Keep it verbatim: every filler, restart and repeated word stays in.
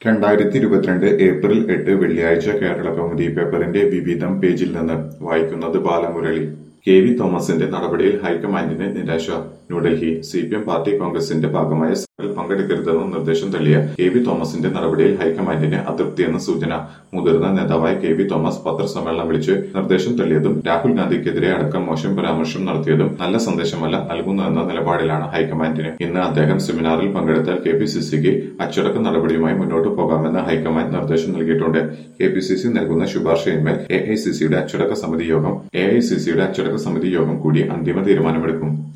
രണ്ടായിരത്തി ഇരുപത്തിരണ്ട് ഏപ്രിൽ എട്ട് വെള്ളിയാഴ്ച കേരളകൗമുദി പേപ്പറിന്റെ വിവിധം പേജിൽ നിന്ന് വായിക്കുന്നത് ബാലമുരളി. കെ വി തോമസിന്റെ നടപടിയിൽ ഹൈക്കമാൻഡിന് നിരാശ. New Delhi. C P M party കോൺഗ്രസിന്റെ ഭാഗമായ സമരത്തിൽ പങ്കെടുക്കരുതെന്ന് നിർദ്ദേശം തള്ളിയ കെ വി തോമസിന്റെ നടപടിയിൽ ഹൈക്കമാൻഡിന് അതൃപ്തിയെന്ന് സൂചന. മുതിർന്ന നേതാവായ കെ വി തോമസ് പത്രസമ്മേളനം വിളിച്ച് നിർദ്ദേശം തള്ളിയതും രാഹുൽ ഗാന്ധിക്കെതിരെ അടക്കം മോശം പരാമർശം നടത്തിയതും നല്ല സന്ദേശമല്ല നൽകുന്നതെന്ന നിലപാടിലാണ് ഹൈക്കമാൻഡിന്. ഇന്ന് അദ്ദേഹം സെമിനാറിൽ പങ്കെടുത്താൽ കെ പി സി സിക്ക് അച്ചടക്ക നടപടിയുമായി മുന്നോട്ടു പോകാമെന്ന് ഹൈക്കമാൻഡ് നിർദ്ദേശം നൽകിയിട്ടുണ്ട്. കെ പി സി സി നൽകുന്ന ശുപാർശയിന്മേൽ എ ഐ സി സിയുടെ അച്ചടക്ക സമിതി യോഗം എ ഐ സി സിയുടെ അച്ചടക്ക സമിതി യോഗം കൂടി അന്തിമ തീരുമാനമെടുക്കും.